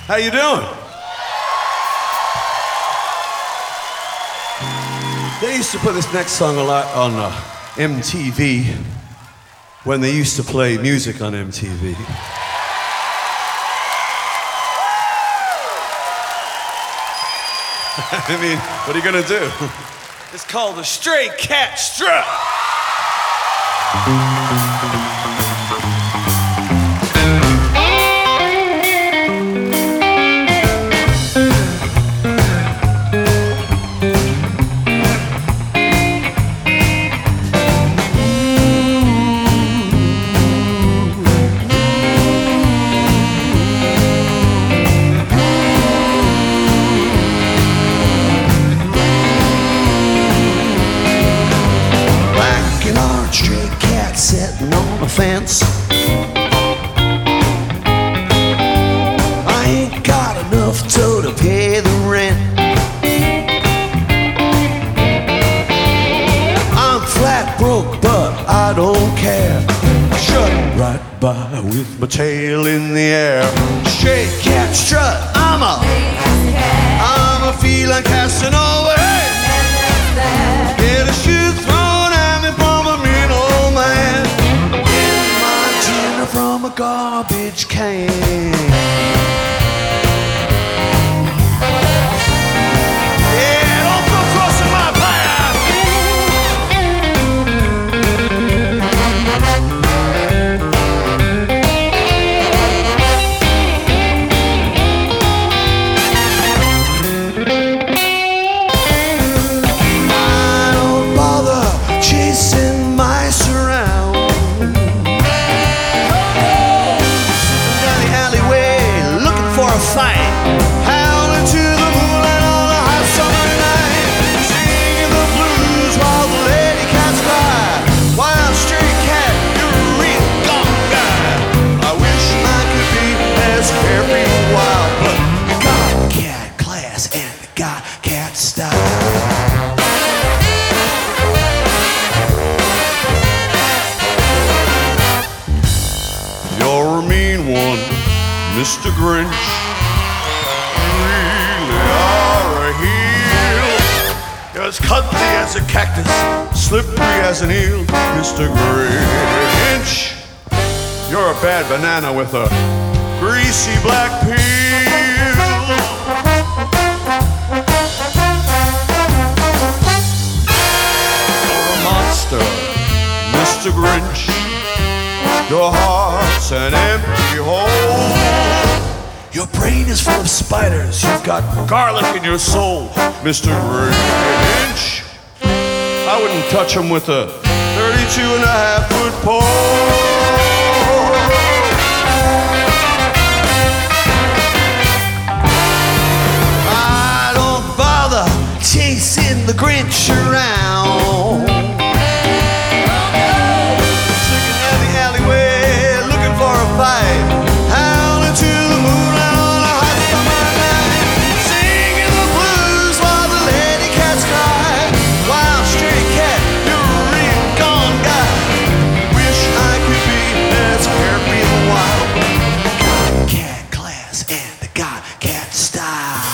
How you doing? They used to put this next song a lot on MTV when they used to play music on MTV. I mean, what are you gonna do? It's called the Stray Cat Strut. Sitting on the fence. I ain't got enough to pay the rent. I'm flat broke, but I don't care. Shut right by with my tail in the air. Stray cat strut, I'm a feline casting over. Get a shoe thrown at me from a mean old man. Get my dinner from a garbage can. Yeah, don't go crossing my path. I don't bother chasing mice around. Sitting down the alleyway looking for a fight. Howling to the moonlight on a hot summer night. Singing the blues while the lady cats cry. Wild stray cat, you're a real gone guy. I wish I could be as carefree and wild, but you got cat class and you got cat style. You're a mean one, Mr. Grinch. You really are a heel. You're as cuddly as a cactus, slippery as an eel, Mr. Grinch. You're a bad banana with a greasy black peel. You're a monster, Mr. Grinch. Your heart's an empty hole. Your brain is full of spiders. You've got garlic in your soul, Mr. Grinch. I wouldn't touch him with a 32.5-foot pole. I don't bother chasing the Grinch around. Singing down the alleyway, looking for a fight. Howling to the moonlight on a hot summer night. Singing the blues while the lady cats cry. Wild stray cat, you're a real gone guy. Wish I could be as carefree and wild. Got cat class and I got cat style.